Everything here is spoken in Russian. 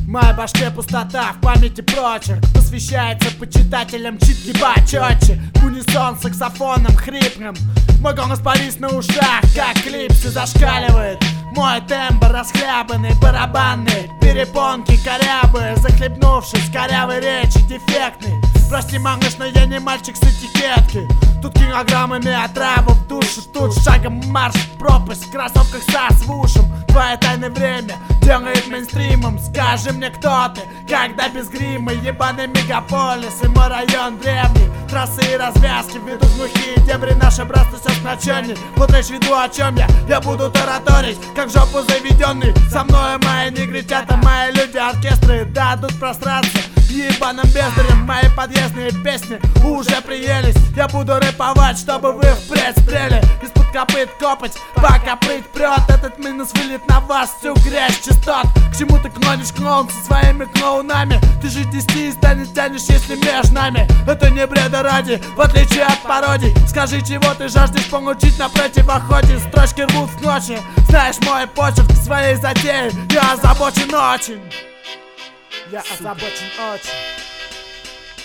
В моей башке пустота, в памяти прочерк посвящается почитателям читки почетче. Унисон саксофоном хрипным, мой голос повис на ушах, как клипсы зашкаливает. Мой тембр расхлябанный, барабанный, перепонки корябы, захлебнувшись корявой речи дефектный. Прости, малыш, но я не мальчик с этикетки. Тут килограммами отравы в душу, тут шагом марш в пропасть, в кроссовках со свушем. Твое тайное время делает мейнстримом. Скажи мне, кто ты, когда без грима? Ебаный мегаполис и мой район древний. Трассы и развязки ведут в глухие дебри. Наше братство все сплоченней. Вот речь веду, о чем я буду тараторить, как жопу заведенный. Со мной мои негритята, мои люди, оркестры дадут пространство ебаным бездарем. Мои подъездные песни уже приелись. Я буду рэповать, чтобы вы впредь спрели. Из-под копыт копать, пока прыть прет. Этот минус вылет на вас всю грязь частот. К чему ты клонишь, клоун, со своими клоунами? Ты же 10 из 100 тянешь, если между нами. Это не бреда ради, в отличие от пародий. Скажи, чего ты жаждешь получить на противоходе? Строчки рвут в ночи. Знаешь мой почерк своей затеи. Я озабочен очень. Я озабочен очень.